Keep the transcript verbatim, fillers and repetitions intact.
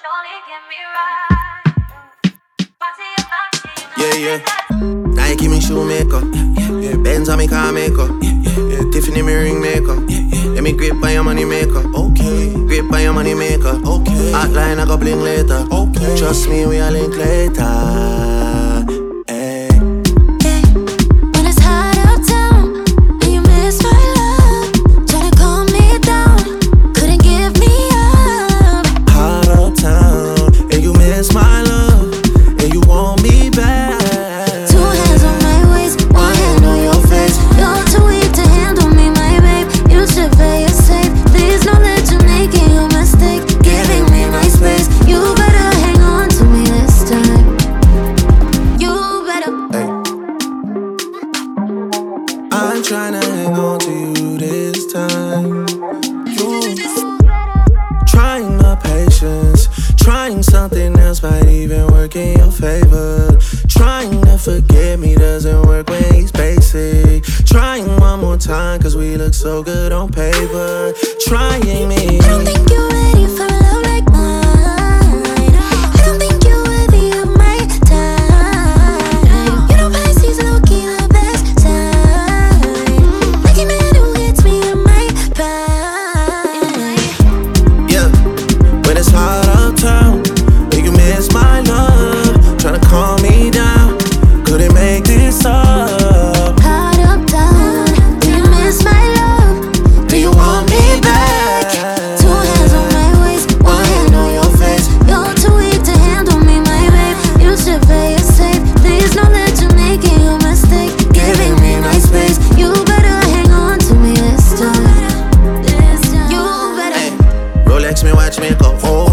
Yeah, yeah. Nike me shoemaker. Yeah, Benz on me car maker. Yeah, Tiffany me ring maker. Let me grip by your money maker. Okay. Grip by your money maker. Okay. Hotline I go bling later. Okay. Trust me, we a link later. I'm tryna hang on to you this time. You trying my patience, trying something else might even work in your favor. Trying to forget me doesn't work when he's basic. Trying one more time cause we look so good on paper. Trying me. I don't think you're ready for a love like mine. I don't think you're worthy of my time. You know Pisces low-key the best sign. Like a man who hits me in my prime. Yeah, when it's hot uptown, will you miss my love? Tryna calm me down, couldn't make this up. Hot uptown, do you miss my love? Do you want me back? Two hands on my waist, one hand on your face. You're too weak to handle me, my babe. You should play it safe. Please know that you're making a mistake, giving me my space. You better hang on to me this time. You better. Hey, Rolex me watch me go. Oh.